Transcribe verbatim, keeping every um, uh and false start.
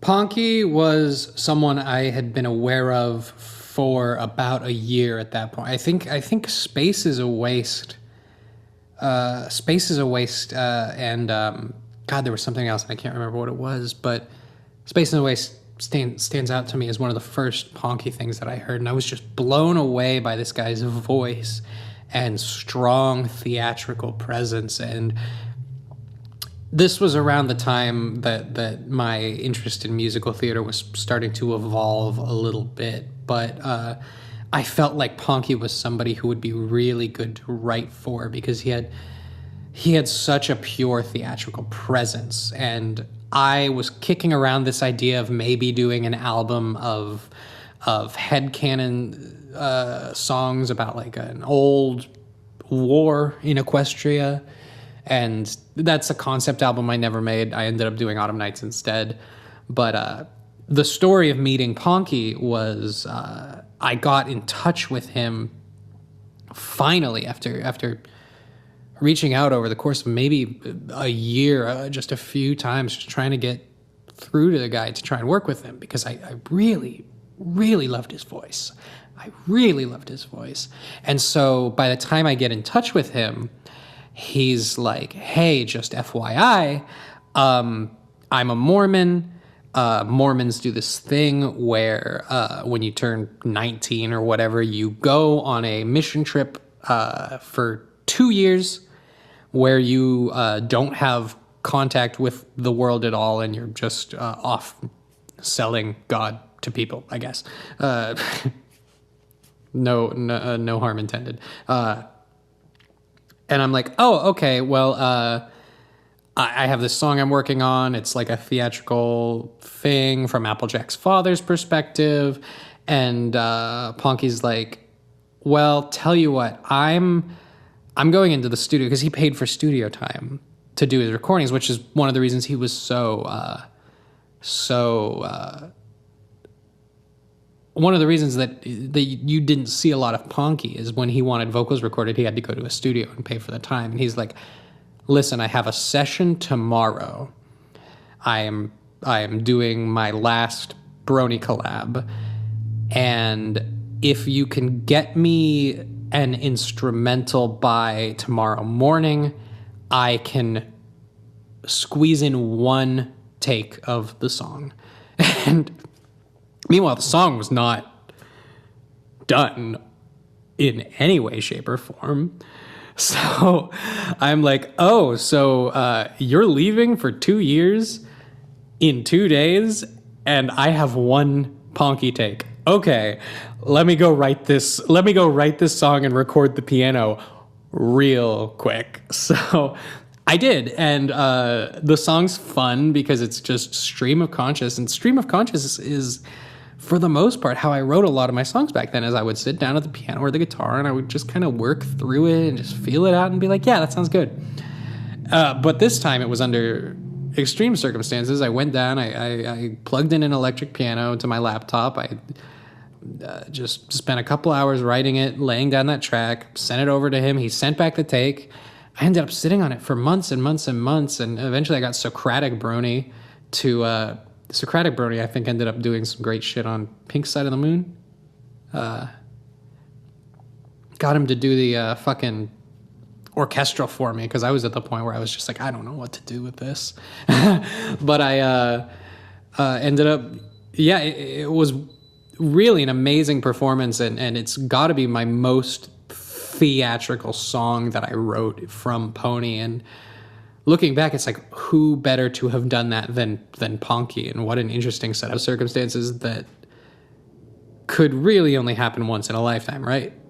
Ponky was someone I had been aware of for about a year at that point. I think I think Space is a Waste. Uh, Space is a Waste, uh, and um, God, there was something else, and I can't remember what it was. But Space is a Waste stand, stands out to me as one of the first Ponky things that I heard, and I was just blown away by this guy's voice and strong theatrical presence. And this was around the time that, that my interest in musical theater was starting to evolve a little bit. But uh, I felt like Ponky was somebody who would be really good to write for, because he had he had such a pure theatrical presence. And I was kicking around this idea of maybe doing an album of of headcanon uh, songs about like an old war in Equestria. And that's a concept album I never made. I ended up doing Autumn Nights instead. But uh, the story of meeting Ponky was uh, I got in touch with him finally after after reaching out over the course of maybe a year, uh, just a few times, just trying to get through to the guy to try and work with him, because I, I really, really loved his voice. I really loved his voice. And so by the time I get in touch with him, he's like, hey, just F Y I, um, I'm a Mormon. Uh, Mormons do this thing where uh, when you turn nineteen or whatever, you go on a mission trip uh, for two years where you uh, don't have contact with the world at all, and you're just uh, off selling God to people, I guess. Uh, no, no, uh, no harm intended. Uh, And I'm like, oh, okay, well, uh, I, I have this song I'm working on. It's like a theatrical thing from Applejack's father's perspective. And uh, Ponky's like, well, tell you what, I'm I'm going into the studio, because he paid for studio time to do his recordings, which is one of the reasons he was so, uh, so... Uh, one of the reasons that, that you didn't see a lot of Ponky is when he wanted vocals recorded, he had to go to a studio and pay for the time. And he's like, listen, I have a session tomorrow. I am I am doing my last Brony collab. And if you can get me an instrumental by tomorrow morning, I can squeeze in one take of the song. And meanwhile, the song was not done in any way, shape, or form. So I'm like, oh, so uh, you're leaving for two years in two days, and I have one Ponky take. Okay, let me go write this. Let me go write this song and record the piano real quick. So I did, and uh, the song's fun because it's just stream of conscious, and stream of conscious is, for the most part, how I wrote a lot of my songs back then. Is I would sit down at the piano or the guitar, and I would just kind of work through it and just feel it out and be like, yeah, that sounds good. Uh, but this time it was under extreme circumstances. I went down, I, I, I plugged in an electric piano to my laptop. I uh, just spent a couple hours writing it, laying down that track, sent it over to him. He sent back the take. I ended up sitting on it for months and months and months, and eventually I got Socratic Brony to... Uh, Socratic Brony, I think, ended up doing some great shit on Pink Side of the Moon. Uh, got him to do the uh, fucking orchestral for me, because I was at the point where I was just like, I don't know what to do with this. But I uh, uh, ended up, yeah, it, it was really an amazing performance, and, and it's got to be my most theatrical song that I wrote from Pony. And looking back, it's like, who better to have done that than than Ponky? And what an interesting set of circumstances that could really only happen once in a lifetime, right?